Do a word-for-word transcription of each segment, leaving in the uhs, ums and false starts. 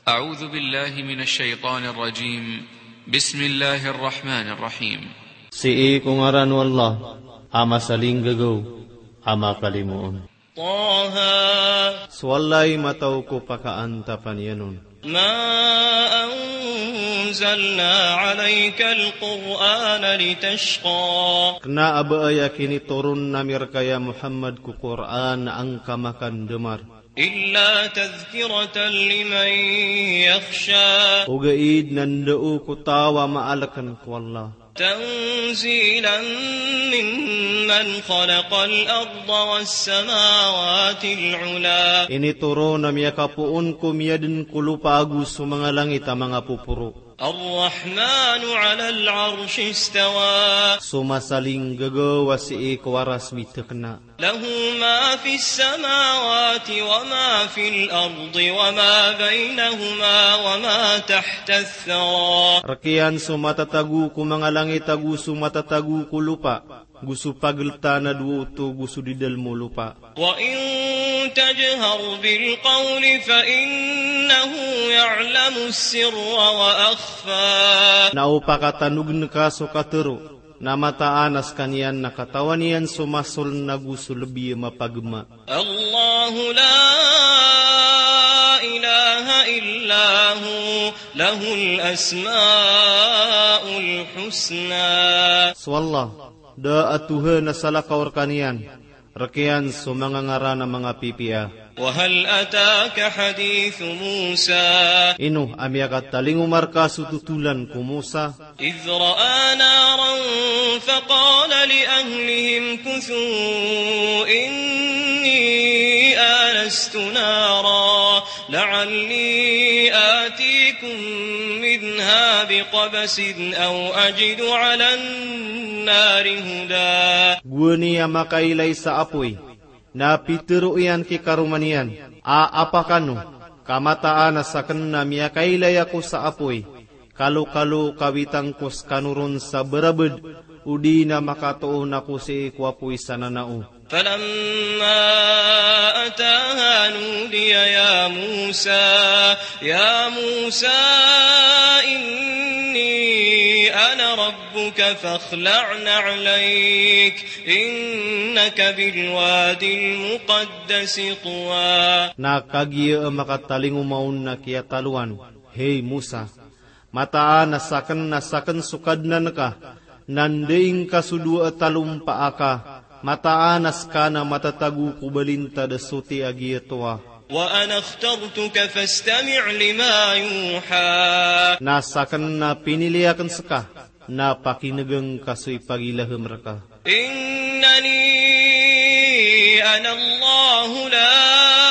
أعوذ بالله من الشيطان الرجيم بسم الله الرحمن الرحيم Si kungaran wallah ama saling gagaw ama kalimuon طه Swallay mataw ko pakaanta panyanon ما أنزلنا عليك القرآن لتشقى Kena abaaya kini turun namir kaya Muhammad ku Quran ang kamakan demar إلا تذكرة لمن يخشى Ugaid nandao ko tawa maalakan ko Allah تنزيلا ممن خلق الأرض والسماوات العلا Ini turun na miya kapuon ko miya din kulupagu sa mga langit ang mga pupuro الرحمن على العرش استوى Sumasaling gagawa si ikwaras mitakna له ما في السماوات وما في الأرض وما بينهما وما تحت الثرى Rakian sumatatagu ko mga langit agu sumatatagu ko lupa Gusto paglta na duoto gusto didal mo lupa وإن تجهر بالقول فإنه يعلم السر وأخفى Naupakatanug na ka so katero na mataanas kaniyan na katawan niyan sumasol na gusto labi mapagma الله لا إله إلا هو له الأسماء الحسنى Swallah da atuha na salakaw kaniyan rakian so mga ngara na mga pipia وهل أتاك حديث موسى Ino amiakat taling umarka sututulan ko Musa إذ رأى نارا فقال لأهلهم كثوا إني آنست نارا لعلي آتيكم منها بقبس أو أجد على النار هدى Guni ang makailay sa apoy na pitiruyan ki karumanian a apakano kamataan na sa kanna miya kailay ako sa apoy kalu-kalu kawitang kos kanuron sa berabed udi na makatuon ako si ikwapoy sa nanao فلما أتاها نودي يا موسى يا موسى إني أنا ربك فاخلع نعليك إنك بالوادي المقدس طوى Nakagiya ang makataling umaon na kiyataluan Hey Musa mataan na sakan na sakan sukad na naka nandaing kasudu at talumpa aka mataanas ka na matatagu kubalinta da suti agiyatwa وأنا اخترتك فاستمع لما يوحى Nasakan na piniliakan saka na pakinagang kasoy pagilaham raka إنني أنا الله لا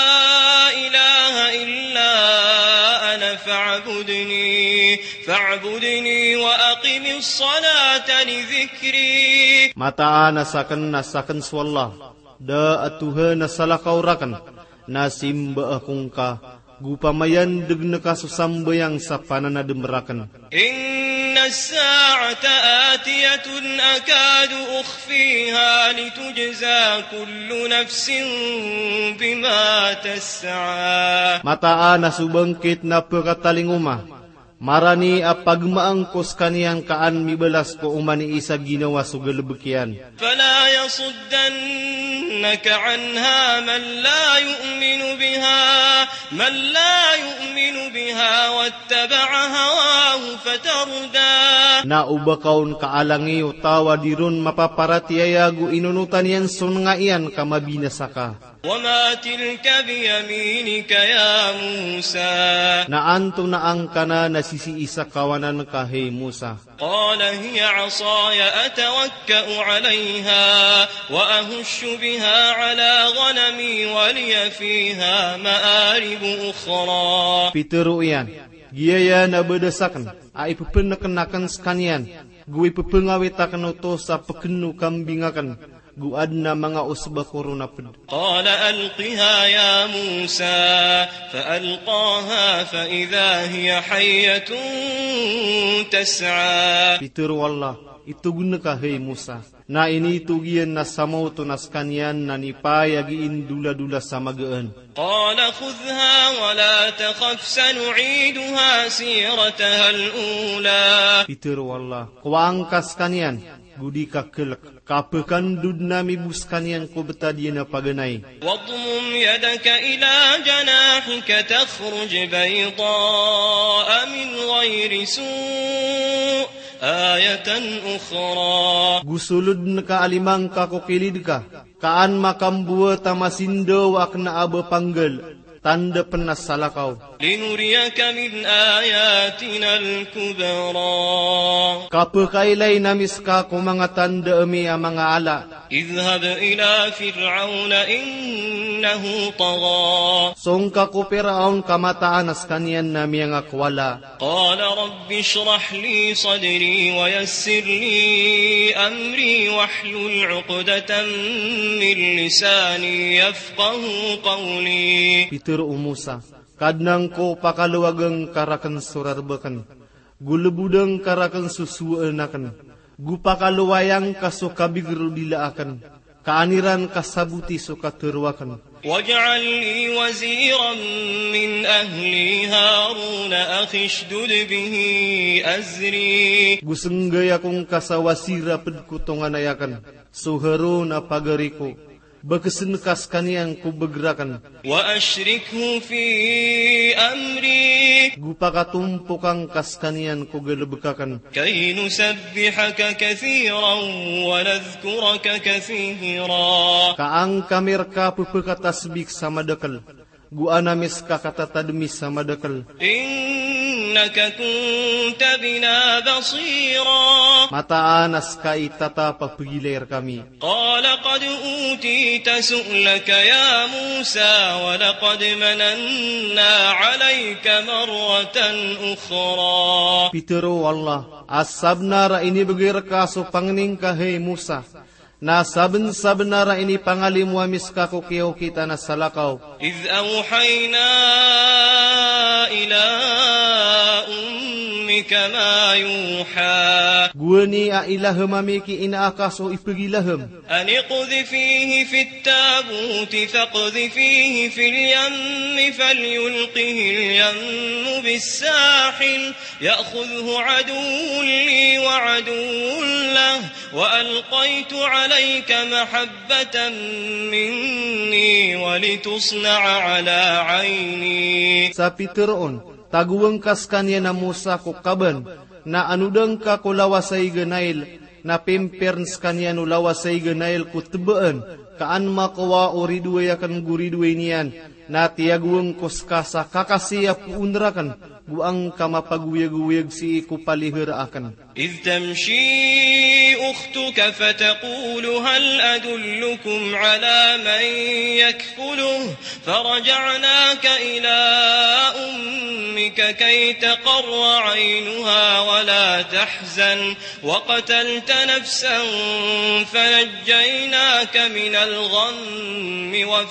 إله إلا أنا فاعبدني فاعبدني وأقم الصلاة لذكري Mataan nasakan nasakan swallah da atuha na salakaurakan na simba akong ka gupamayan deg na kasusambayang sa pananademrakan إن الساعة آتية أكاد أخفيها لتجزى كل نفس بما تسعى Mataan na subangkit na pagkatalinguma marani a pagmaangkos kaniyang kaan mibalas ko umani isa ginawa sugalubukyan فلا يصدنك عنها من لا يؤمن بها من لا يؤمن بها واتبع هواه فتردى na ubakaon kaalangi utawa dirun mapaparatiayagu inunutan yan sun nga iyan kamabinasa ka وما تلك بيمينك يا موسى naanto na ang kana nasisiisa kawanan ka hey Musa قال هي عصاي أتوكأ عليها وأهش بها على غنمي ولي فيها مآرب أخرى pitero iyan giyaya na bedasakan ay pupenakenakan skanian gui pupengawitakan uto sa pekenu kambingakan guad na mga usba korona ped قال ألقها يا موسى فألقاها فإذا هي حية تسعى pitero Allah itu gunaka hei Musa. Na ini tugian na samau tu naskanian na nipayagiin dula-dula samagaan. قال خذها ولا تخف سنعيدها سيرتها الأولى. Peter wallah, kuangkas kanian, gudi kakelak, kapekan dudna mibus kanian ko betadiana paganai. واضمم يدك إلى جناحك تخرج بيضاء من غير سوء آية أخرى. Gusulud na kaalimang kakukilid ka, kaan makambua tamasindo wakna aba panggel, tanda penas salakaw. لنريك من آياتنا الكبرى. Kapakailay namis ka kung mga tanda emi ang mga ala. اذهب إلى فرعون إنه طغى. Songka ko Firaun kamataan as kanian na miyang akwala. قال رب اشرح لي صدري ويسر لي أمري واحلل عقدة من لساني يفقه قولي. Peter o Musa, kadnang ko pakaluwagang karakan surarbakan, gulubudang karakan susuanakan, gupakaluwayang kasukabigro dilaakan, kaaniran kasabuti sukaturwakan. واجعل لي وزيرا من أهلي هارون أخي اشدد به أزري. Gusenggay akong kasawasira pedkutongan ayakan, suharo na pagariko, bagasenkas kaniyang kubegerakan. وأشركه في أمري Gupakatumpukang kaskanian ko galabekakan. كي نسبحك كثيرا ونذكرك كثيرا. Kaang kamir ka pupakatasbik sama dekal. Guanamis ka katatadmis sama dekal. إنك كنت بنا بصيرا. Mataanas ka itata papigilir kami. قال قد أوتيت سؤلك يا موسى ولقد مننا عليك مرة أخرى. Pitero Allah, asabnara ini begir kaso pangning ka hey Musa. Na saben-sabenara ini pangalim wamis ka ko kiyo kita na salakaw. إذ أوحينا إلى أمك ما يوحى. Guani a ilahem amiki inaakaso ipigilahem. أن اقذفيه في التابوت فاقذفيه في اليم فليلقه اليم بالساحل يأخذه عدو لي وعدو له وألقيت عليك محبة مني ولتصنع على عيني. Sa Piteroon, taguwang kaskanya na Musa ko kaban, na anudang ka ko lawasay ganail, na pimperns kanya no lawasay ganail ko tebaan, kaan makawa o ridway akan guridway niyan, na tiyaguwang koskasa kakasiya puunrakan, buang kamapaguyag-uyag si iku palihir akan. إذ تمشي أختك فتقول هل أدلكم على من يكفله فرجعناك إلى أمك كي تقر عينها ولا تحزن وقتلت نفسا فنجيناك من الغم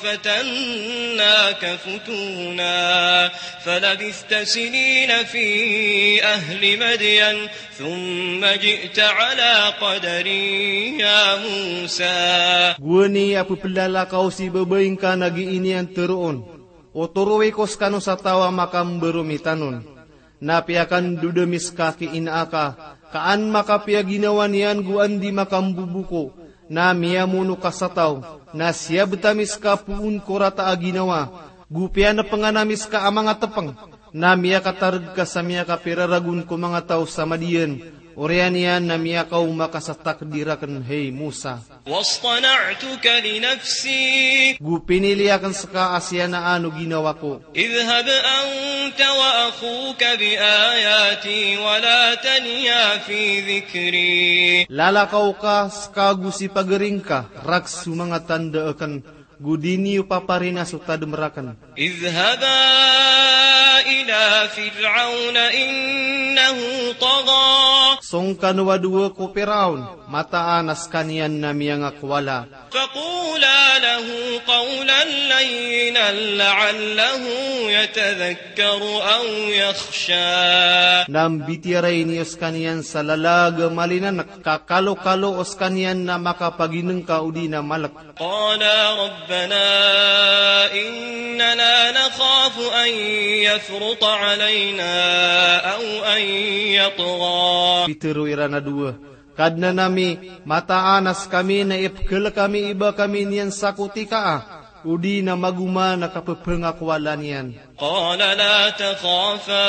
وفتناك فتونا فلبثت سنين في أهل مدين ثم جئت على قدري يا موسى. Guani apu pelala kau si bebaing ka nagi inian teruon, o turuwi kos kanu sa tawa makam berumitanon, na piakan dudemis kaki inaka, kaan makapia ginawa niyan guan di makam bubuko, na miyamuno kasataw, na siya betamis ka puun korata aginawa, gupia na panganamis ka amang atapang, na miya katarag ka sa miya kapiraragun ko mga tao sa madiyan, orian yan na miya kau makasatakdirakan hey Musa. واصطنعتك لنفسي Gupinili akan saka asya na ano ginawa ko. اذهب أنت وأخوك بآياتي ولا تنيا في ذكري. Lalakaw ka, skagu si pagaring ka, raksu mga tanda akan, gudini paparina suta demerakan. اذهبا إلى فرعون إنه طغى Songkan wadua ko Firaun, mata anas kanian na miyang akwala. فقولا له قولا لينا لعله يتذكر أو يخشى Nambitiray ni os kanian sa lalaga malinan, kakalo-kalo os kanian na makapagineng kaudi na malak. قالا ربنا إننا نخاف أن يفرط علينا أو أن يطغى Pitero irana dua. Kadna nami mata anas kami na ipkel kami iba kami niyan sakutika ah. Udi na maguma na kapapengakwalan yan. قال لا تخافا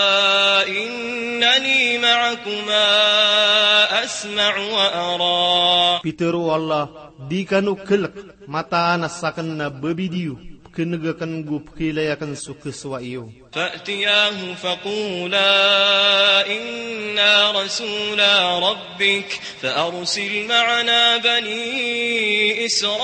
إنني معكما أسمع وأرى Pitero Allah, di kanu kelak mata anas sakan na babidiu. Kenagakan gup kilayakan sukeswa iyo. فأتياه فقولا إنا رسولا ربك فأرسل معنا بني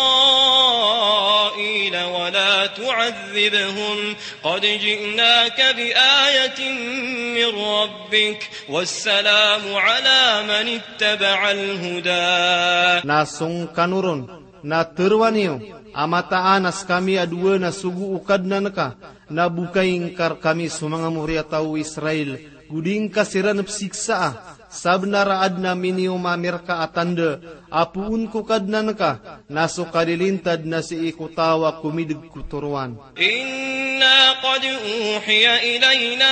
إسرائيل ولا تعذبهم قد جئناك بآية من ربك والسلام على من اتبع الهدى Nasong kanurun na terwaniyo. Amata anas kami adua na sugu ukad na naka, na bukay ingkar kami sumanga muria tau Israel, guding kasiran psiksa, sabnaraad na minio mamirka atanda, apuun kukad na naka, naso kadilintad na si ikutawa kumidig kuturuan. Inna qad uhiya ilayna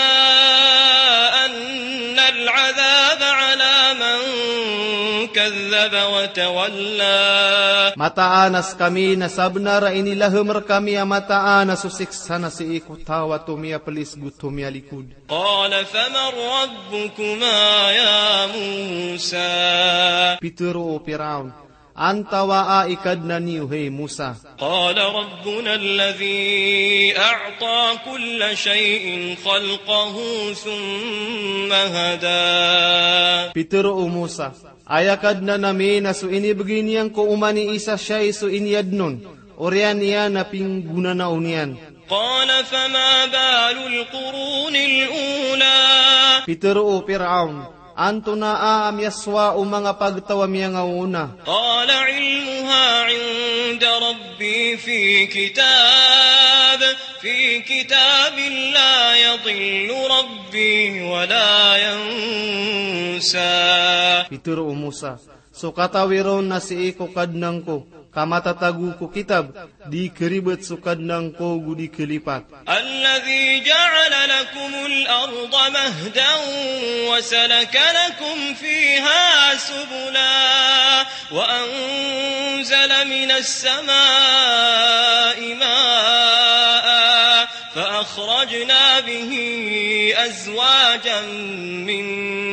anna al-'adhab 'ala man kadzdzaba wa tawalla. Mata anas kami na sabnara inilahemer kami amata anas susiksa na si ikutawa tumia pelis gutumia likud. Qala faman rabbukuma ya Musa. Pituro Firaun, antawa ikad na niyo hey Musa. Qala rabbuna alladhi a'ta kulla shay'in khalqahu thumma hada. Pituro Musa, ayakad na namin na so inibigin niyang ko umani isa siya iso inyad nun, orian niya na pingguna na unian. Qala fama balu al-qurun al-ula. Pituro Firaun, anto na aam yaswa o mga pagtawa miya nga una. Qala ilmuha 'inda rabbi fi kitab fi kitabin la yadhillu rabbi wa la yansa. Pituro Musa, so katawiron na si iko kadnang ko, kamatatagu ko kitab, di keribet so kadnang ko gudi kelipat. Alladhi ja'ala lakum al-ardha mahdan wa salaka lakum fiha subula wa anzala minas samaa'i maa'an fa akhrajna bihi azwajan min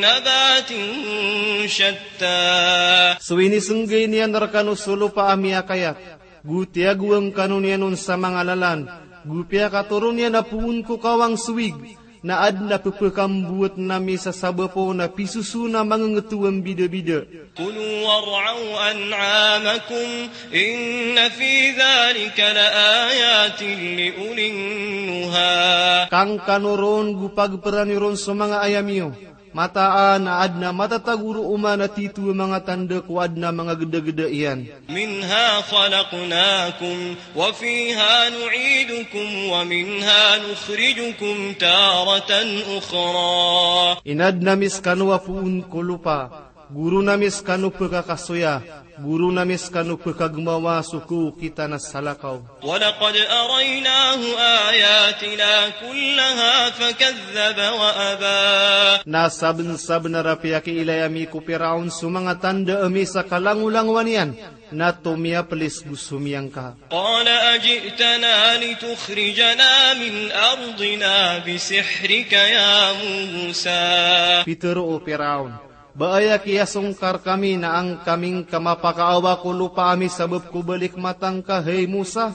nabatin shatta. So inisenggay niya narkano solo pa amia kayat, gutya guwang kanunianon sa mga lalan, gupya katurun niya na puun ko kawang suwig, na ad na pupukambuot nami sa sabapo na pisusu na mga ngetuwang bida-bida. Kulu war'aw an'amakum, inna fi dhalika la ayatin li uling nuha. Kang kanuron gupagperaniron sa mga ayamiyo, mataan na ad na matataguro umana titu mga tanda ko ad na mga geda-geda iyan. Minha khalaqnakum wa fiha nu'idukum wa minha nukhrijukum taratan ukhra. Inad namis kanu wapuun ko lupa, guru namis kanu pagkakasuya, guru namis kanu pagkagmawa suku kita na salakaw. Walaqad araynahu ayatina kullaha fakadhaba wa aba. Nasabn-sabn na rapiaki ilayami ko Firaun sumanga tanda emi sa kalangulanguan yan, na tumia pelis gusumiyang ka. Qala ajitana litukhrijana min ardina bisihrika ya Musa. Pituro o Firaun, Baaya kia sungkar kami na ang kaming kamapakaawa ko lupa ami sabab ko balik matang ka, hey Musa.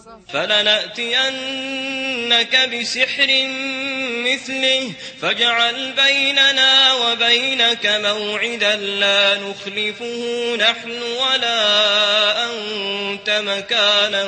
فلنأتينك بسحر مثله فاجعل بيننا وبينك موعدا لا نخلفه نحن ولا أنت مكانا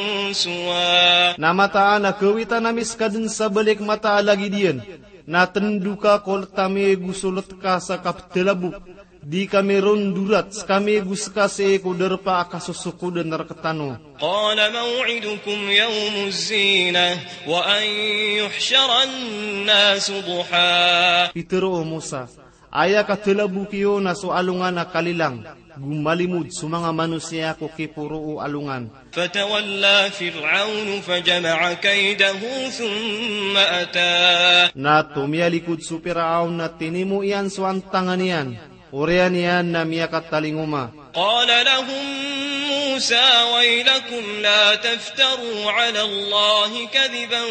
سوى. Namataan na kawita namis kadun sa balik mata lagi diyan. Natenduka kol tame gusulot ka sa kaptelabu. Di kami rondurat, kami guska se kuderpa akasusuku dan narketano. Qala maw'idukum yawmuz zinah wa an yuhsyaran nasu duha. Pitero Musa, aya katelabu kiyo na so alungan na kalilang. Gumalimud sumanga manusia ko kipuro alungan. Fatawalla Fir'aun fajama'a kaydahu thumma ata. Na tumialikod su Fir'aun na tinimu iyan so antangan iyan. Urian iyan na miyakat talinguma. Qala lahum Musa waylakum la taftaru ala Allah kadiban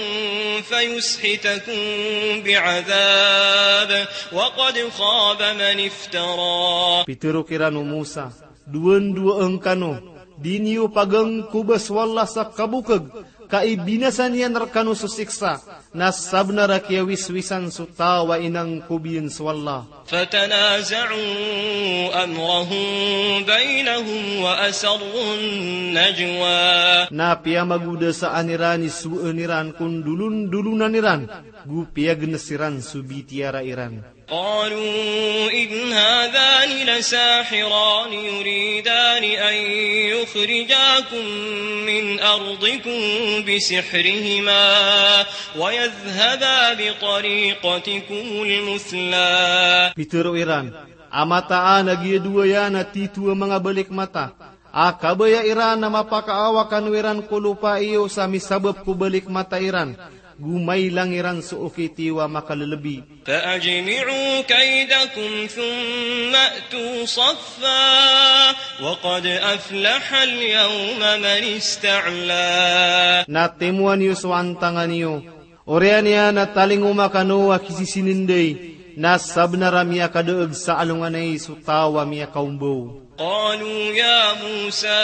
fayushitakum bi'adhab wa qad khaba man iftara. Pitero kirano Musa, duan-dua engkano, diniyo pagang kubas wala sa kabukag, kaibinasan yan rekano susiksa, nasabna rakia wiswisan sutawa inang kubiyan swalla. فتنازعوا أمرهم بينهم وأسروا النجوى. Na pia maguda sa anirani su aniran kun dulun dulunan iran, gu pia genesiran su bitiara iran. قالوا إن هذان لساحران يريدان أن يخرجاكم من أرضكم بسحرهما ويذهبا بطريقتكم المثلى. Pitero iran, amataan nagia dua yana titua mga balik mata. Akabaya iran na mapakaawakan wiran ko lupa iyo sa misabab ko balik mata iran. Gumay lang iran so ukitiwa makalalabi. فأجمعوا كيدكم ثم أتوا صفا وقد أفلح اليوم من استعلى. Natimuan niyo so antangan niyo. Orean niya na taling umakano akisisininday. Nasab na ramya kadoog sa alunganay sutawa miya kaumbo. قالوا يا موسى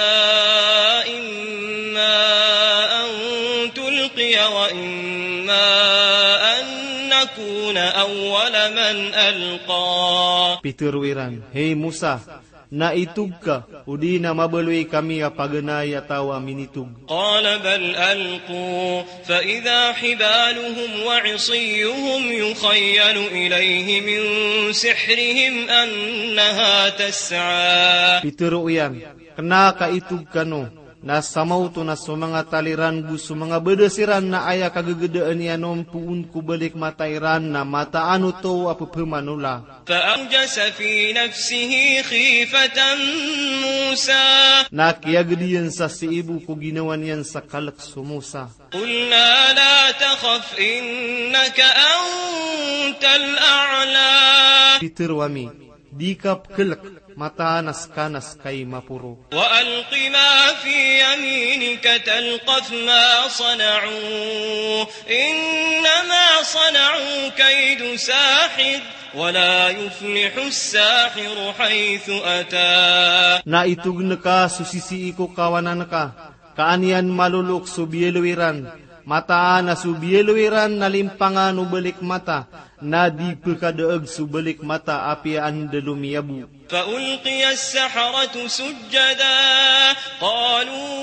إما أن تلقي وإما أن نكون أول من ألقى. Pitero iran, hey Musa, naitug ka, udi na mabalui kami apaganay atawa minitug. قال بل ألقوا فإذا حبالهم وعصيهم يخيل إليه من سحرهم أنها تسعى. Pitero iyan, kena kaitug kano, nasamaw to na so mga taliran gusto mga bedesiran na aya kagagedaan niya noong puun kubalik matairan na mataano to apupumanula. فأوجس في نفسه خيفة موسى. Nakiyagdiyan sa si ibu ko ginawan yan sa kalak sumusa. قلنا لا تخف إنك أنت الأعلى. Pitero ami, di ka kelak. Matanas kanas kay mapuro. وألق ما في يمينك تلقف ما صنعوا إنما صنعوا كيد ساحر ولا يفلح الساحر حيث أتى. Naitug na ka susisi iko kawanan ka. Kaanian malulok subieluwiran. Mataan na subieluwiran na limpangan ubalik mata. Na di pekadaag subalik mata apian delumiyabu. فألقي السحرة سجدا قالوا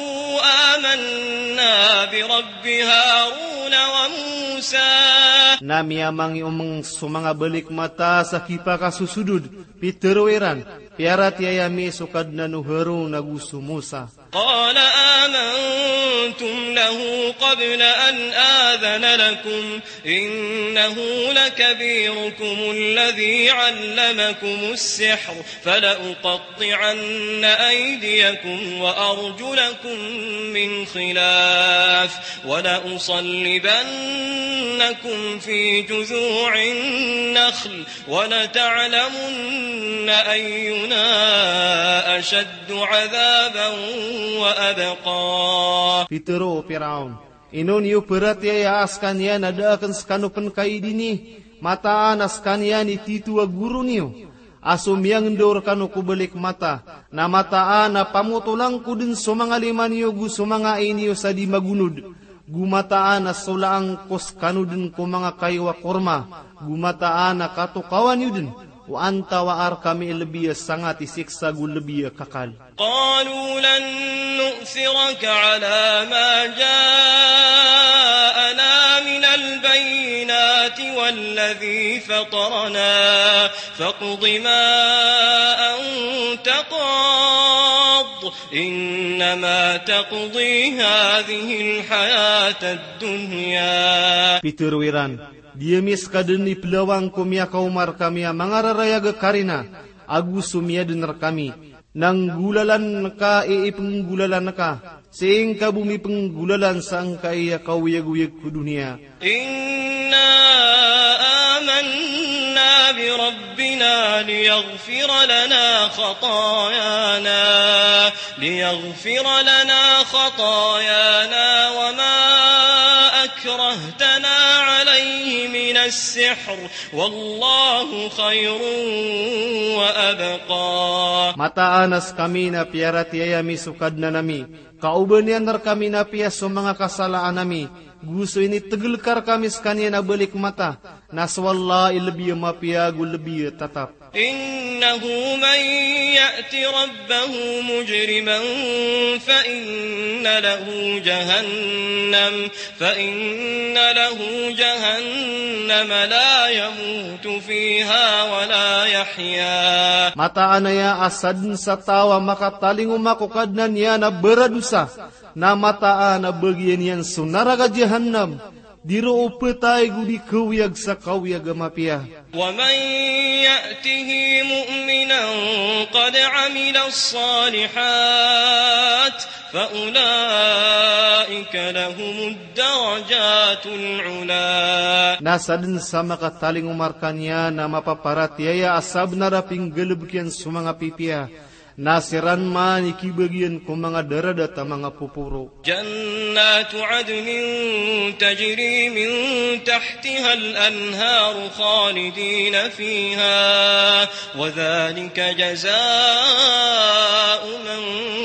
آمنا برب هارون وموسى. Namiamangi umang sumanga balik mata sa kipa kasusudud. Piteruiran, piara tiyayami sukad na nuhero nagusu Musa. قال آمنتم له قبل أن آذن لكم إنه لكبيركم الذي علمكم السحر فلأقطعن أيديكم وأرجلكم من خلاف ولأصلبنكم في جذوع النخل ولتعلمن أينا أشد عذابا وأبقى. Pitero Firaun, inon yu perati ya askan ya nada akan skanu pen kai dini mataan askan ya ni titua guru niyo. asum yang ndor kanu kubelik mata, na mata ana pamutulang kudin sumanga limanyo gu sumanga iniyo sa di magunud, gumataan na sulaang kos kanudin ko mga kaywa korma, gumataan na katukawan yudin, wa anta wa ar kami lebiya sangat isiksa gu lebiya kakal. قالوا لن نؤثرك على ما جاءنا من البينات والذي فطرنا فاقض ما أنت قاض إنما تقضي هذه الحياة الدنيا. Peter Wiran, dia miskadeni pelawang kumia kaumar kamia mangararaya ge karina, agu sumia dener kami. Nang gulalan ka e penggulalan ka sing ka bumi penggulalan sang ka iya kauyag-uyag ku dunia. Inna amanna bi rabbina liyaghfir lana khatayana liyaghfir lana khatayana wa ma akrahtana alayhi min as-sihr wallahu khairun wa abqa. Mata anas kami na piara tiyayami sukad na nami, kaubanian nar kami na piya so mga kasalaan nami, gusto ini tegelkar kami skanya na balik mata, naswalla ilbiya mapiyagu lebiya tatap. Innahu man ya'ti rabbahu mujriman fa inna lahu jahannam fa inna lahu jahannam la yamutu fiha wa la yahya. Mata anaya asad sa tawa makataling umakukad na niya na beradusa, na mata ana bagian yan sunaraga jahannam, diro upetay gudi kawiyag sa kawiyag amapia. ومن يأته مؤمنا قد عمل الصالحات فأولئك لهم الدرجات العلا. Nasadin sama kataling umarkanya na mapaparatiaya asab na raping gelebkian sumanga pipia. Nasiran man ikibagian ko mga darada ta mga pupuro. Jannatu adnin tajri min tahtiha al-anhar khalidina fiha wa dhalika jazaa'u man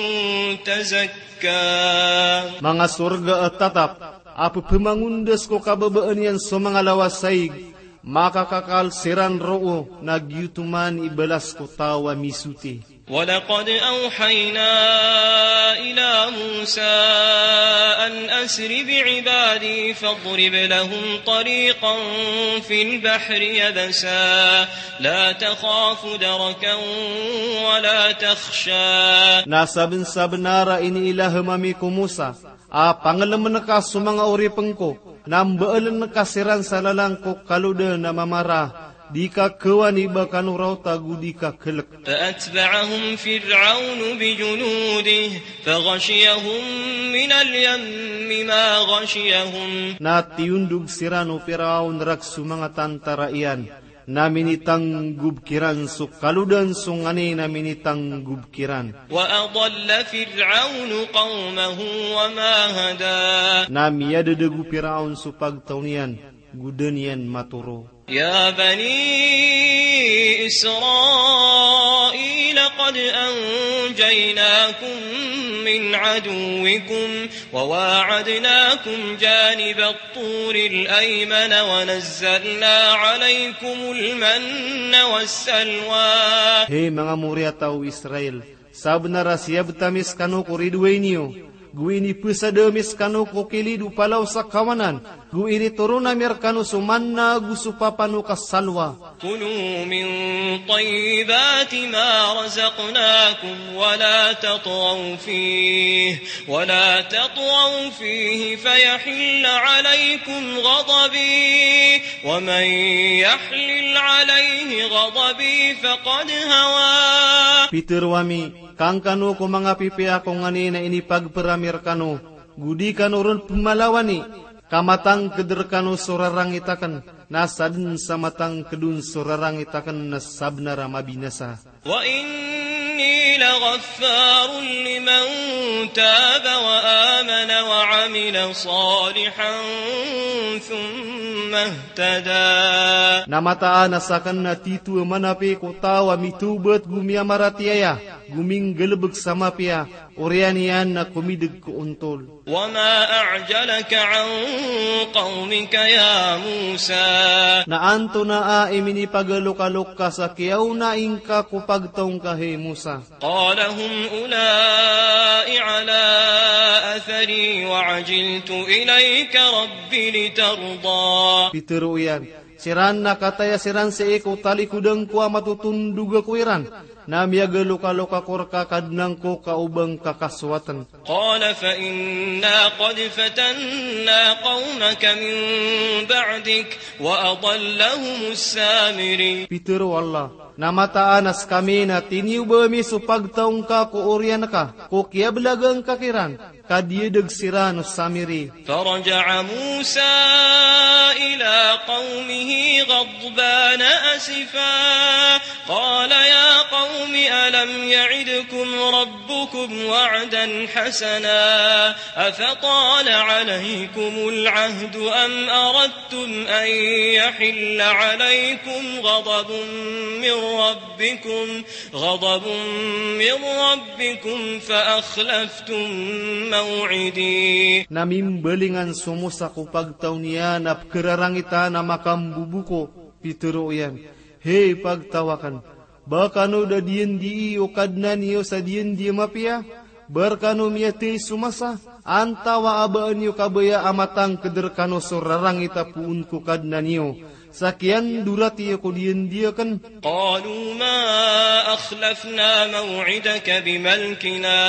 tazakka. Mga surga at tatap, apo pemangundas ko kababaan yan sa mga lawasaig, makakakal siran roo, nagyutuman ibalas ko tawa misuti. ولقد أوحينا إلى موسى أن أسر بعبادي فاضرب لهم طريقا في البحر يبسا لا تخاف دركا ولا تخشى. Nasabin sabenara ini ilah mamiku Musa, a pangalaman ka sumanga uripengko, nambaalan kasiran salalangko kaluda na mamara. Dika kewani bakan rauta gudika kelek. فأتبعهم فرعون بجنوده فغشيهم من اليم ما غشيهم. Na tiundug sirano Firaun raksu mga tantaraian, na minitang gubkiran su kaludan sungani na minitang gubkiran. وأضل فرعون قومه وما هدى. Na miyadadagu Firaun su pagtaunian, gudanian maturo. يا بني إسرائيل قد أنجيناكم من عدوكم وواعدناكم جانب الطور الأيمن ونزلنا عليكم المن والسلوى. Hei mga muria tau Israel, sabnara siya betamis kanu kuridwe niyo. Gu ini pesademis kanu kokilidu palau sa kawanan. Gu ini turuna mir kanu sumanna gu supapanu kasalwa. كلوا من طيبات ما رزقناكم ولا تطغوا فيه ولا تطغوا فيه فيحل عليكم غضبي ومن يحلل عليه غضبي فقد هوى. Peter wami, kang kanu ko mga pipi ako ngani na ini pagperamir kanu, gudi kanu ron pumalawani, kamatang keder kanu surarang itakan, nasadin sa matang kedun surarang itakan na sabnara mabinasa. وإن إني لغفار لمن تاب وآمن وعمل صالحا ثم اهتدى. Namataan asakan na titu manapi ko tawa mitubat gumia maratiaya, guming gelebek sama pia, orianian na kumidig ko untol. وما أعجلك عن قومك يا موسى. Naanto na a imini pagalok-alok ka sa kiyaw na ingka kupagtaong ka he Musa. قال هم أولئك على أثري وعجلت إليك ربي لترضى. Pitero yan, siran na kataya siran sa iko talikudang kuwa matutunduga ko iran. Na miyaga luka-luka korka kadnang ko kaubang kakaswatan. قال فإنا قد فتنا قومك من بعدك وأضلهم السامري. Pitero Allah, namataanas kami na tiniubami supagtaong ka ko orian ka, ko kiablagang kakiran, kadiyedeg sirano samiri. فرجع موسى إلى قومه غضبان أسفا قال يا قوم ألم يعدكم ربكم وعدا حسنا أفطال عليكم العهد أم أردتم أن يحل عليكم غضب من ربكم غضب من ربكم فأخلفتم موعدي. Namimbalingan sumusa ko pagtaw niya na kerarangita na makambubuko. Pitero yan, hey pagtawakan, baka no da diyan di o kadna niyo sa diyan di mapia, barkano miyate sumasa, antawa abaan niyo kabaya amatang kederkano sorarangita puun ko kadna niyo. Sakian durati ko diyan dia kan. قالوا ما أخلفنا موعدك بملكنا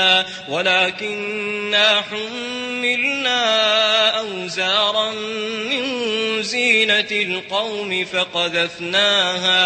ولكننا حملنا أوزارا من زينة القوم فقذفناها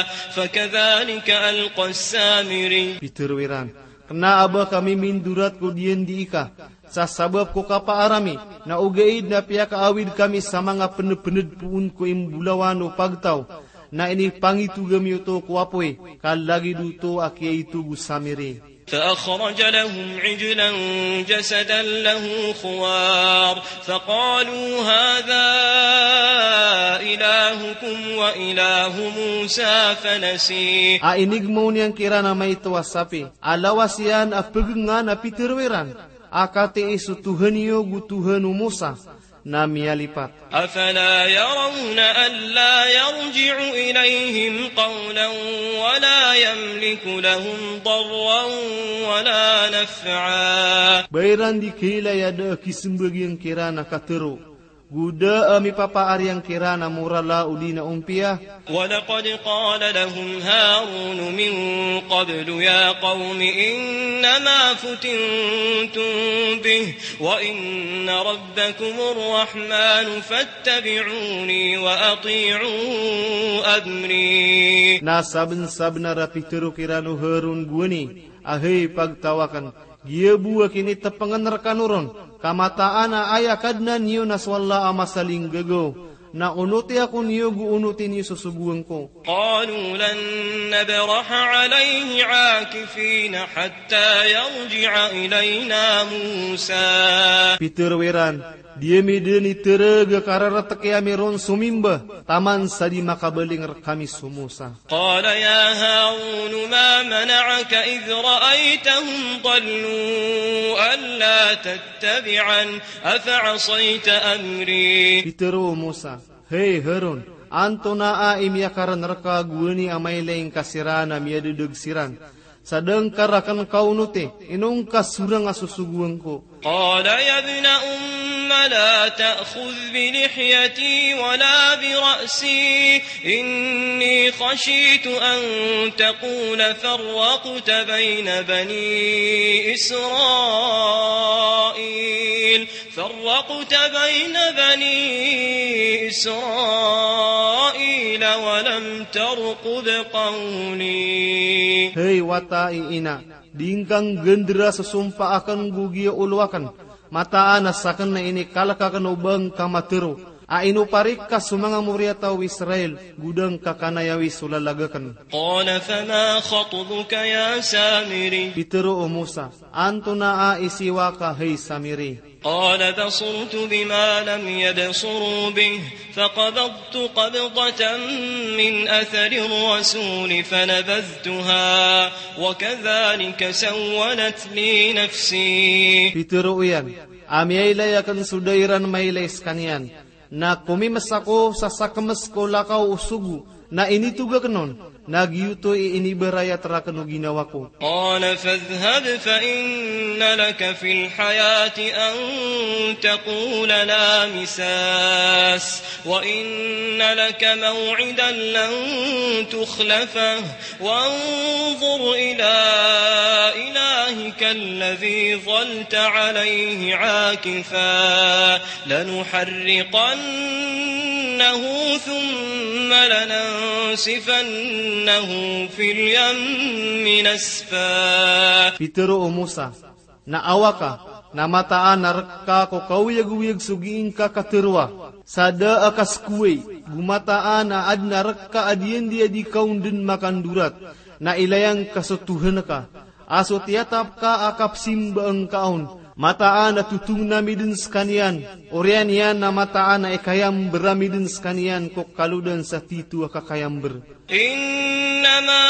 فكذلك ألقى السامري. Pitero-iran, kena aba kami mindurat ko diyan di ika. Sa sabab ko kapaarami, na ugaid na piya kaawid kami sa mga pened-pened puun ko imbulawan o pagtaw, na ini pangitugami ito ko apoy, kalagi duto akia itu gusamiri. فأخرج لهم عجلا جسدا له خوار فقالوا هذا إلهكم وإله موسى فنسي. A inig mo niyang kira na may tuwasapi, alawas yan a pegengan a Pitero-iran, akate isu Tuhan iyo gu Tuhan Musa, na mialipat. أفلا يرون ألا يرجع إليهم قولا ولا يملك لهم ضرا ولا نفعا. Bayran di kila yada kisimbagyang kira na katero, guda ami papa aryang kira na murala udi na umpia. ولقد قال لهم هارون من قبل يا قوم إنما فتنتم به وإن ربكم الرحمن فاتبعوني وأطيعوا أمري. Na saben-saben na Pitero kira no Harun guani, ahey pagtawakan, gia buwa kini tepangan rekanuron, kamataan na ayakad na niyo naswalla amasaling gago. Na unuti ako niyo gu unuti niyo susubuan ko. قالوا لن نبرح عليه عاكفين حتى يرجع إلينا موسى. Pitero-iran, dia medeni terega kararatak yameron sumimba, taman sadi makabaling kami sumusa. قال يا هارون ما منعك إذ رأيتهم ضلوا ألا تتبعا أفعصيت أمري. Pitero Musa, hey Harun, anto na a imyakaran raka guani amay laing kasirana miyadudug siran. Sadang karakan kau nute, inong kasurang asusuguan ko. قال يا ابن أم لا تأخذ بلحيتي ولا برأسي إني خشيت أن تقول فرقت بين بني إسرائيل فرقت بين بني إسرائيل ولم ترقب قولي. Hei watai ina, dingkang gendera sesumpa akan gugia ulwakan, mataan asakan na ini kalakakan ubang kamatero, Ainu parik ka sumanga muria tau Israel gudang kakanayawi sulalagakan. قال فما خطبك يا سامري Pitero o Musa, antuna a isiwa ka hey Samiri. قال بصرت بما لم يبصروا به فقبضت قبضة من أثر الرسول فنبذتها وكذلك سولت لي نفسي. Pitero uyan, amiaylay akan sudairan mailays kanian, na kumimas ako sa sakamas ko lakaw usugu, na inituga kanon, nagyuto iniberaya terakan ginawa ko. قال فاذهب فإن لك في الحياة أن تقول لا مساس وإن لك موعدا لن تخلفه وانظر إلى إلهك الذي ظلت عليه عاكفا لنحرقنه ثم لننسفنه في اليم نسفا. Pitero o Musa, na awaka, na mataan narka ko kawiyag-wiyag sugiin ka katerwa, sada akas kuwe, gumataan na ad narka adiyan dia di kaundin makandurat, na ilayang kasutuhan ka, aso tiyatap ka akap simba ang kaon, mataan na tutung namidin skanian, orian yan na mataan na ikayam beramidin skanian kok kaludan sa titu akakayam ber. إنما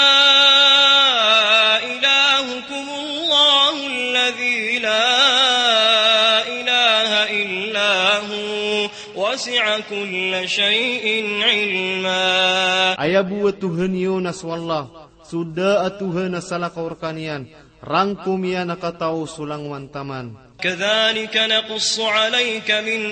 إلهكم الله الذي لا إله إلا هو وسع كل شيء علما. Ayabu Tuhan yo naswallah, sudah Tuhan nasala kaurkanian, rangkum ya nakatau sulang wantaman. كذلك نقص عليك من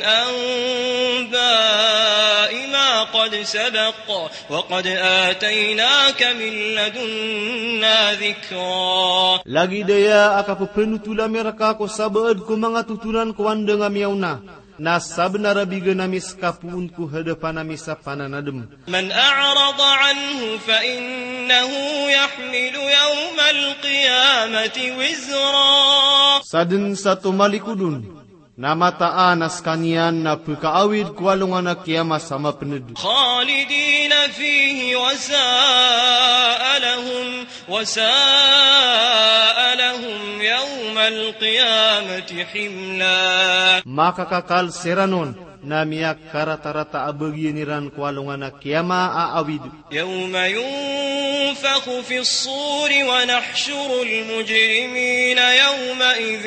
أنباء ما قد سبق وقد آتيناك من لدنا ذكرا. Lagi daya akapu penutula mereka ko sabaad ko mga tutunan ko wanda nga miyauna. Na sabnara biga namis kapuun ko hadapan namis sa pananadem. من أعرض عنه فإنه يحمل يوم القيامة وزرا. Sadin sa tumalikudun, na mataan as kanian na pagkaawid kwalungan na kiyama sama pened. خالدين فيه وساء لهم وساء لهم يوم القيامة حملا. Makakakal seranon, na miyak karata-rata abagyaniran kwalungan na kiyama aawid. يوم ينفخ في الصور ونحشر المجرمين يومئذ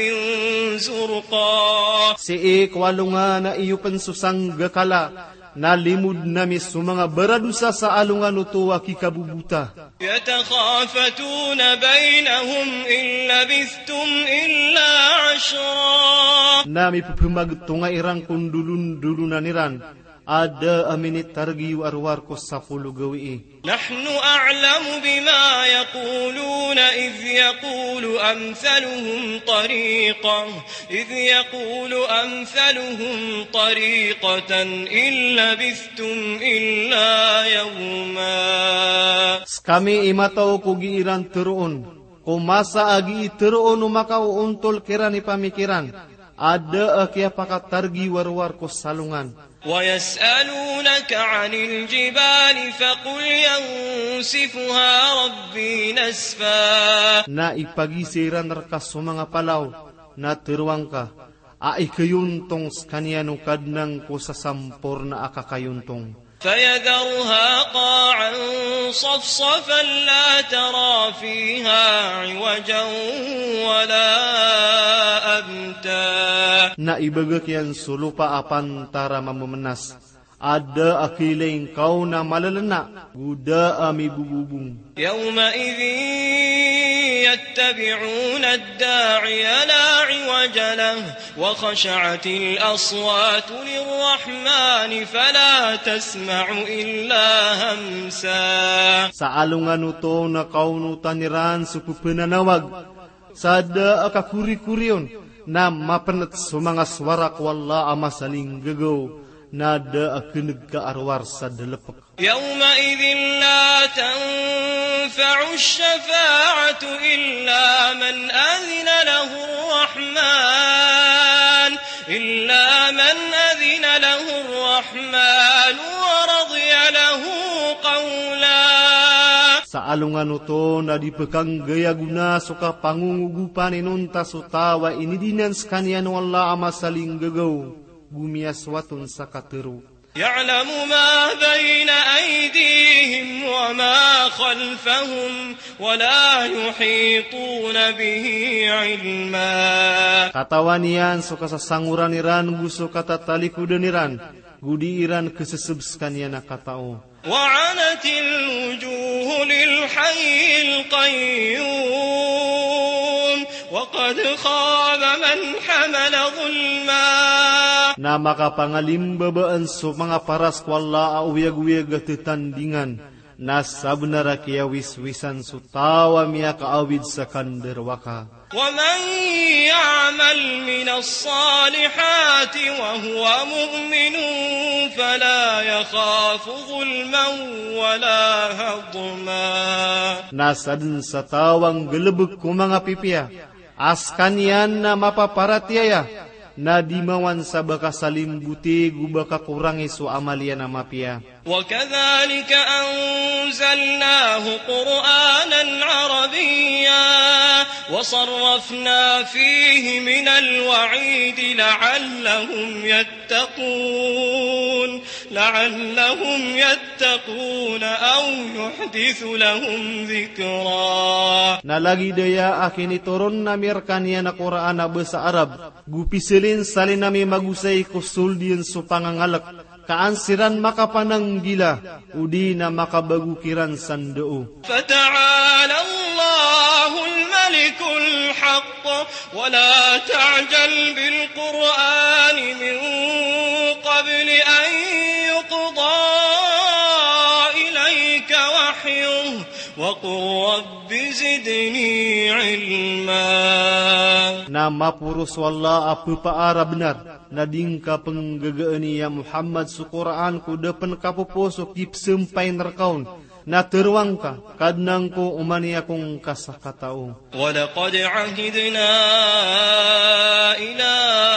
زرقا. Si kwalungan na iyo pansusang gakala, na limud namis sumanga baradusa sa alungan utuwa kikabubuta. يتخافتون بينهم إن لبثتم إلا عشرا. Nami pupumagtunga irang kundulun-dulunaniran, ada aminit targi warwar ko sa pulo gawi. نحن أعلم بما يقولون إذ يقول أمثلهم طريقة إذ يقول أمثلهم طريقة إن لبثتم إلا يوما. Kami imataw ko giiran teruon, kumasa agi teruon umakaw untol kirani pamikiran, ada akia pakatargi warwar ko salungan. ويسألونك عن الجبال فقل ينسفها ربي نسفا. Na ipagisiran raka sumanga palaw, na teruang ka, ay kayuntong skaniano kadnang ko sa sampor na akakayuntong. فيذرها قاعا صفصفا لا ترى فيها عوجا ولا أمتا. Na ibagak yan sulupa apan tara mamumenas, ada akiling kau na malalana, guda ami bububung. يومئذ يتبعون الداعي لا عوج له وخشعت الأصوات للرحمن فلا تسمع إلا همسا. Sa alungan uto na kaunutaniran supupenanawag, sada akakuri-kurion, na mapenat sumanga swarak wala amasaling gagaw, nada akinag kaarwar sa dalapak. يومئذ لا تنفع الشفاعة إلا من أذن له الرحمن إلا من أذن له الرحمن الرحمن ورضي له قولا. Sa alungan uto na dipekang gaya guna suka pangungugupan inunta sutawa inidinan skanian wala ama saling gagaw gumias watun sa kateru. يعلم ما بين أيديهم وما خلفهم ولا يحيطون به علما. Katawan niyan suka sasanguran iran gusto kata talikudan iran gudi iran kesesebskan yana katao. وعنت الوجوه للحي القيوم وقد خاب من حمل ظلما. Na makapangalimbaban so mga paras wala awiyag-wiyag at tandingan na sabnara kaya wiswisan so tawa miya kaawid sa kanderwaka. ومن يعمل من الصالحات وهو مؤمن فلا يخاف ظلما ولا هضما. Nasadun sa tawang gelebek ko mga pipia askan yan na mapaparatiaya na dimawan sa baka salimbuti gubaka kurangi so amalian na mapia. وكذلك أنزلناه قرآنا عربيا وصرفنا فيه من الوعيد لعلهم يتقون لعلهم يتقون أو يحدث لهم ذكرا. Nalagi daya akin itoron na mirkanya na Quran na bahasa Arab gupisilin salin nami magusay kusuldian so pangangalak kaansiran makapanang gila udi na makabagukiran sandoo. فتعالى الله الملك الحق ولا تعجل بالقرآن من قبل أن يقضى إليك وحيه وقل رب زدني علما. Na mapurus wala apa paara benar na dingka penggagaan ya Muhammad su Quran ku depan kapupusok ipsempay nerkaun na terwang ka kadnang ko umani akong kasakatao. ولقد عهدنا إلى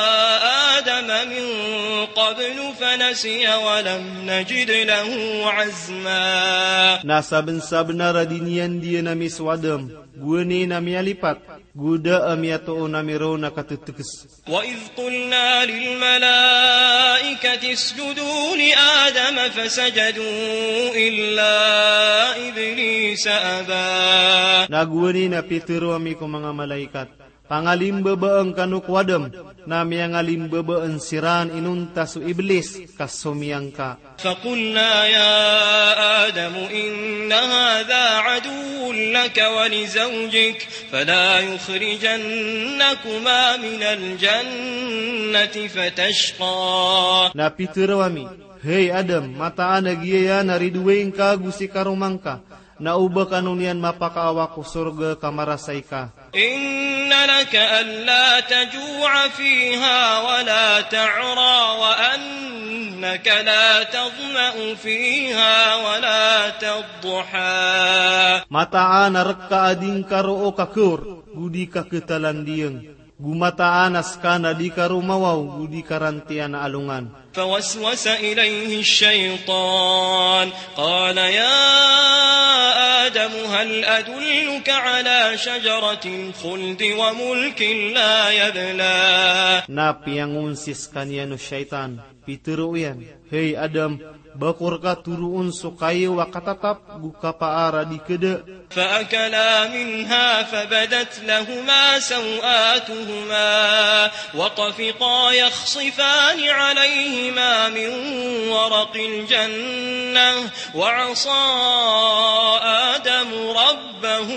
آدم من قبل فنسي ولم نجد له عزما. Nasa bensa-benar dinian dia nami swadam guani nami alipat guda amiato nami rona katutukes. وإذ قلنا للملائكة اسجدوا لآدم فسجدوا إلا إبليس أبى. Naguani na pitero ami ko mga malaikat pangalimbabaang kanuk wadam na miyangalimbabaang siran inunta su iblis kasumiyang ka. فقلنا يا آدم إن هذا عدو لك ولزوجك فلا يخرجنكما من الجنة فتشقى. Na pitero ami, hey Adam, mataan nagiya nariduwing ka gusi karumangka na uba kanunian mapakaawa ko surga kamarasay ka. إن لك ألا تجوع فيها ولا تعرى وأنك لا تظمأ فيها ولا تضحى. Mataan narekka ading karo o kakur, gudi ka ketalandiang. Gumataan askana di karumawaw, gudi karantian na alungan. فوسوس إليه الشيطان قال يا آدم هل أدلك على شجرة الخلد وملك لا يبلى. Napi yang unsis kanya no syaitan, pitero yan, hey Adam, bakur ka turuun sukayo wakatatap guka paara di kede. فأكلا منها فبدت لهما سوآتهما وطفقا يخصفان عليهما من ورق الجنة وعصى آدم ربه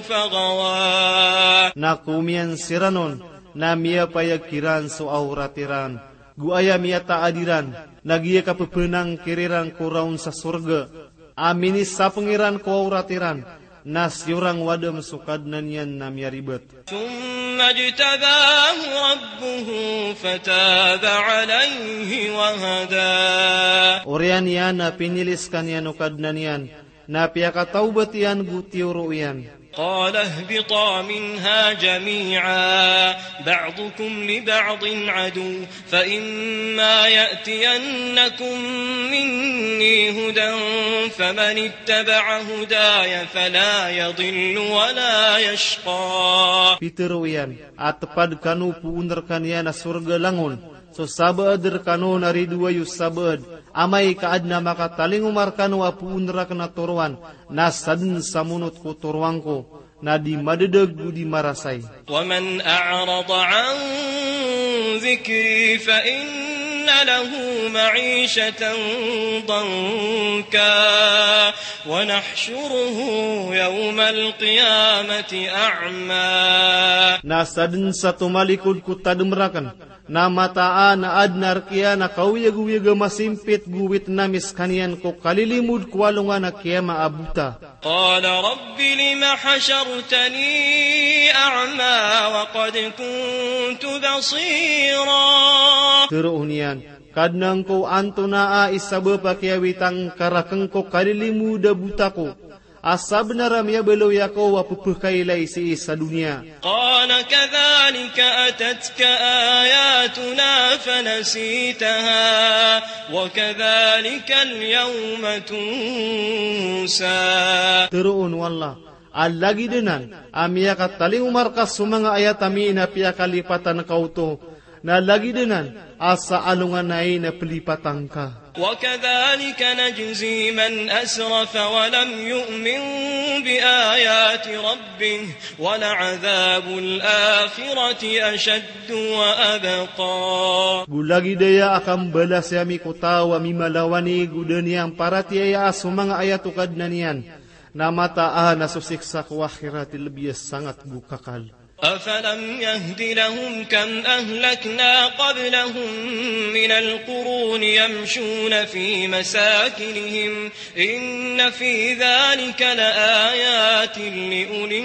فغوى. Nakumian siranon, na miya payakiran so auratiran, guaya miya taadiran, nagiya kapepenang kiriran kuraun sa surga, aminis sa pengiran ko auratiran, nas yurang wadam sukadnan yan na miya ribet. ثم اجتباه ربه فتاب عليه وهدى. Orian yan na pinilis kanyan ukadnan yan, na piyakataubat yan gutiuro yan. قال اهبطا منها جميعا بعضكم لبعض عدو فإما يأتينكم مني هدى فمن اتبع هداي فلا يضل ولا يشقى. Piteruyan atpad kanu puunderkan yana surga langun so sabader kanu nari dua yus sabad amai kaadna maka taling umar kanu puunderakna torwan nasadn samunut ku torwangko na di madedeg di marasai. ومن أعرض عن ذكري فإن له معيشة ضنكا ونحشره يوم القيامة أعمى. Nasadn satu malikud ku tademrakan na mataan na adnar kia na kawiyagu-wiyaga masimpit guwit namis kanian ko kalilimud kuwalungan na kia maabuta. قال رب لم حشرتني أعمى وقد كنت بصيرا. Teruhnian kadnang ko anto naa isabe pakiawitang karakeng ko kalilimu da butako asa benaram ya belo yako wapupuh kailai si isa dunia. قال كذلك أتتك آياتنا فنسيتها وكذلك اليوم تنسى. Teruun wallah alagi denan amia kataling umarkas sumanga ayat amina pia kalipatan kau to na lagi denan asa alungan nai na pelipatan ka. وكذلك نجزي من أسرف ولم يؤمن بآيات ربه ولعذاب الآخرة أشد وأبقى. Gulagi daya akan balas yami kutawa mimalawani gudani yang paratiaya asumanga ayat ukadnanian na mataan na susiksa ku akhirati lebih sangat bukakal. أفلم يهد لهم كم أهلكنا قبلهم من القرون يمشون في مساكنهم إن في ذلك لآيات لأولي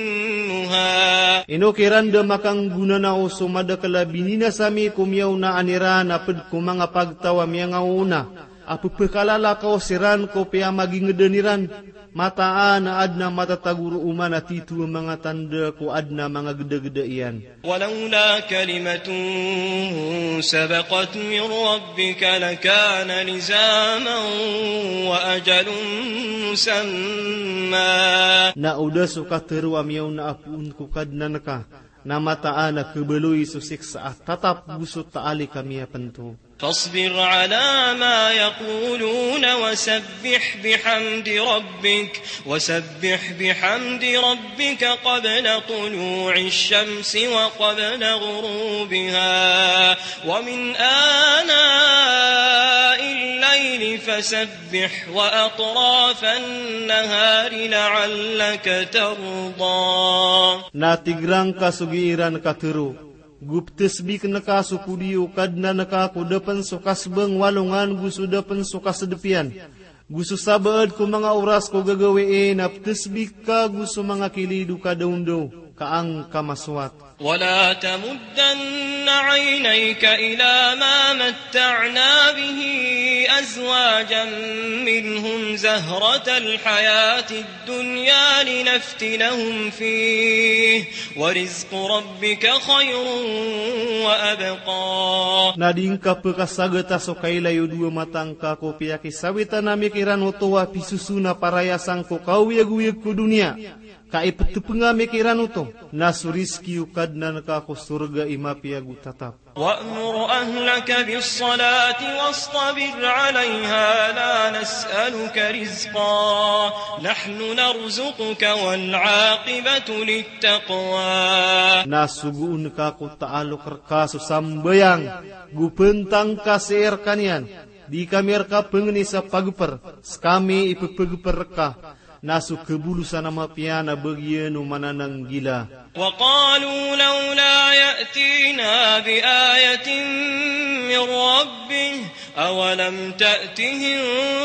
النهى. Ino kiranda makang guna na o sumada kalabinina sami kumyaw na aniran apad kumanga pagtawa miya nga una. Apu pekalala ka o siran ko pia magingedeniran. Mataan na adna matataguro umana titu mga tanda ko adna mga gede-gede iyan. ولولا كلمة سبقت من ربك لكان لزاما وأجل مسمى. Nauda suka teru amyaw na apun ko kadnan ka. Na mataan na kebeloy susiksa at tatap gusot taali kami apanto. فاصبر على ما يقولون وسبح بحمد ربك وسبح بحمد ربك قبل طلوع الشمس وقبل غروبها ومن آناء الليل فسبح وأطراف النهار لعلك ترضى. Natigrang kasugiran kateru. Guptesbik naka sukudiu kadna naka kudapan sukas beng walungan gusudapan sukas sedepian. Gusu sabaad ko mga oras ko gagawein aptesbik ka gusu mga kilidu ka daundo kaang kamaswat. ولا تمدن عينيك إلى ما متعنا به أزواجا منهم زهرة الحياة الدنيا لنفتنهم فيه ورزق ربك خير وأبقى. Nading ka pekasagata so kailayo dua matang ka ko piyaki sawita na mikiran utowa pisusuna parayasang ko kawiyag-wiyag ko dunia. Kaipet pengamikiran uto nasuriski ukadna ka ko surga imapiagu tatap. وأمر أهلك بالصلاة واصطبر عليها لا نسألك رزقا نحن نرزقك والعاقبة للتقوى. Nasugun ka ko taalok rekaso sambayang gupentang kasir kanian di kamir ka pengeni sa pagper skami ipagpagper ka. Nasu kebulusan nama piana bagian umananang gila. وقالوا لولا يأتينا بآية من ربه أولم تأتهم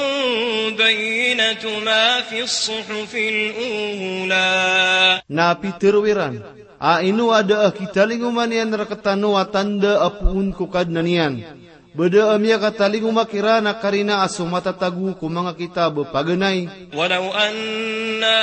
بينة ما في الصحف الأولى. Napi terwiran. A inu ada kita linguman yan rakatano atanda apun kukad nanian. Beda amya katalingu makirana karina aso matatagu ku mga kitab paganay. Walau anna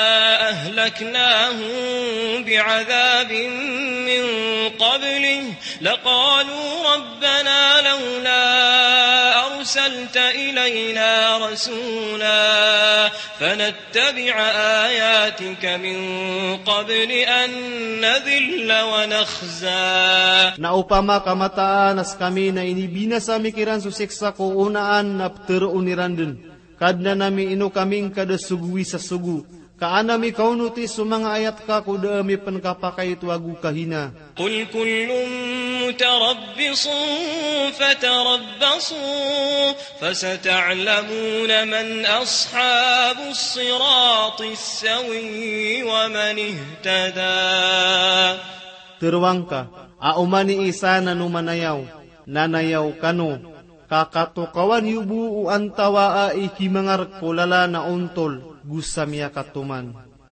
ahlaknahum bi'adhabin min qablih laqalu rabbana lawla arsalta ilayna rasula fanattabi'a ayatika min qabli an nadhilla wa nakhza. Naupama kamataan as kami na inibina sa mikiran susiksa ko unaan na pterooniran din. Kadna nami ino kaming kada sugui sa sugu. Kaanami kaunuti sumanga ayat ka kuda mi penkapakay tuagu kahina. Qul kullum mutarabbisun fatarabbasu fasata'lamuna man ashabus siratis sawi wa man ihtada. Terwangka, aumani isa na numanayaw, nanayaw kano, kakatukawan yubu antawa a ikimangar kulala na untol, gusamya katuman.